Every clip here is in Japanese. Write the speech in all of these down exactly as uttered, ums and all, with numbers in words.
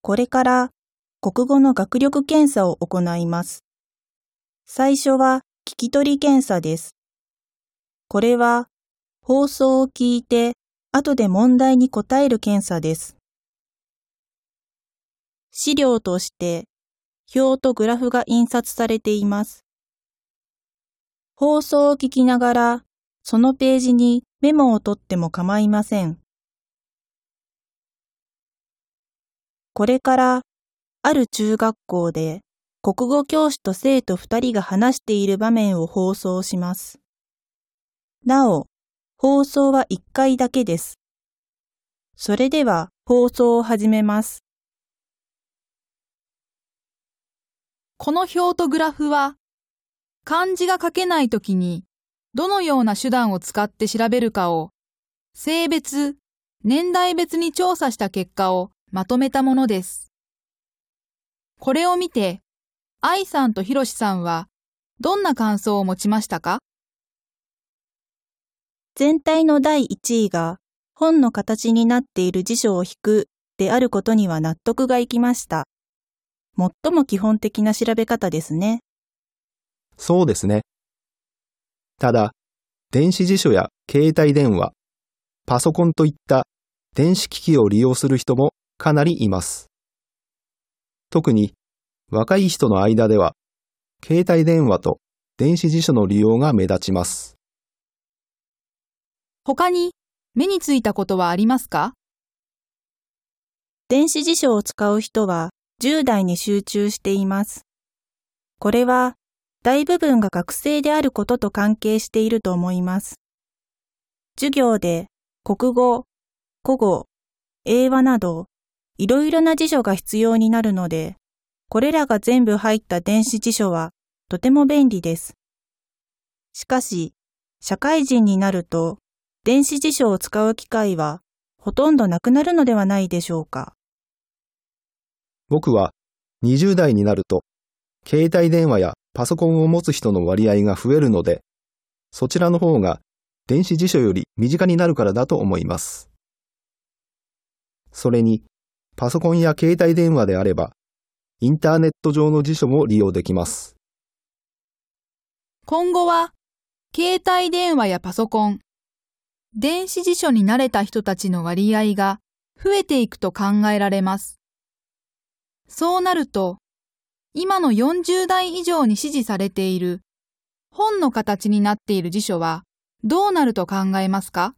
これから国語の学力検査を行います。最初は聞き取り検査です。これは放送を聞いて後で問題に答える検査です。資料として表とグラフが印刷されています。放送を聞きながらそのページにメモを取っても構いません。これからある中学校で国語教師と生徒ふたりが話している場面を放送します。なお、放送はいっかいだけです。それでは放送を始めます。 この表とグラフは漢字が書けないときにどのような手段を使って調べるかを性別、年代別に調査した結果をまとめたものです。これを見て、愛さんとひろしさんはどんな感想を持ちましたか？ 全体のだいいちいが本の形になっている辞書を引くであることには納得がいきました。最も基本的な調べ方ですね。 そうですね。ただ、電子辞書や携帯電話、パソコンといった電子機器を利用する人もかなりいます。特に若い人の間では、携帯電話と電子辞書の利用が目立ちます。 他に目についたことはありますか？ 電子辞書を使う人はじゅう代に集中しています。これは大部分が学生であることと関係していると思います。授業で国語、古語、英和などいろいろな辞書が必要になるので、これらが全部入った電子辞書はとても便利です。しかし、社会人になると電子辞書を使う機会はほとんどなくなるのではないでしょうか。 僕はにじゅう代になると、携帯電話やパソコンを持つ人の割合が増えるので、そちらの方が電子辞書より身近になるからだと思います。それに、パソコンや携帯電話であれば、インターネット上の辞書も利用できます。 今後は、携帯電話やパソコン、電子辞書に慣れた人たちの割合が増えていくと考えられます。そうなると、今のよんじゅう代以上に支持されている本の形になっている辞書はどうなると考えますか？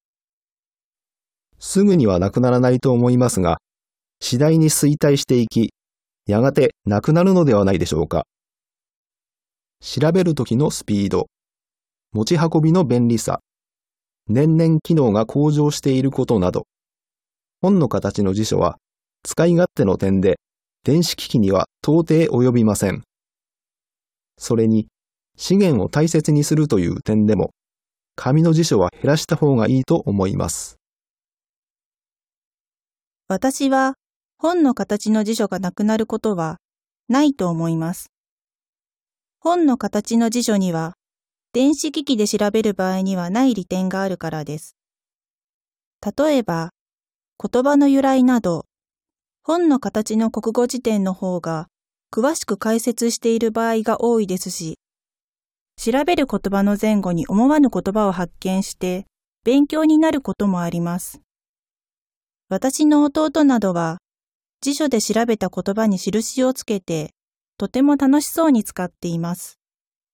すぐにはなくならないと思いますが、次第に衰退していき、やがてなくなるのではないでしょうか。調べるときのスピード、持ち運びの便利さ、年々機能が向上していることなど、本の形の辞書は使い勝手の点で電子機器には到底及びません。それに資源を大切にするという点でも、紙の辞書は減らした方がいいと思います。 私は本の形の辞書がなくなることはないと思います。本の形の辞書には電子機器で調べる場合にはない利点があるからです。例えば、言葉の由来など、本の形の国語辞典の方が詳しく解説している場合が多いですし、調べる言葉の前後に思わぬ言葉を発見して勉強になることもあります。私の弟などは辞書で調べた言葉に印をつけてとても楽しそうに使っています。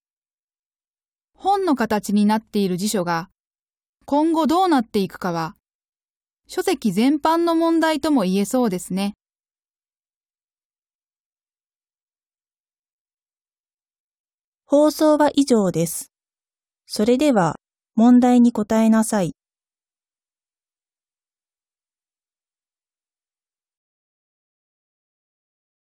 本の形になっている辞書が今後どうなっていくかは書籍全般の問題とも言えそうですね。 放送は以上です。それでは問題に答えなさい。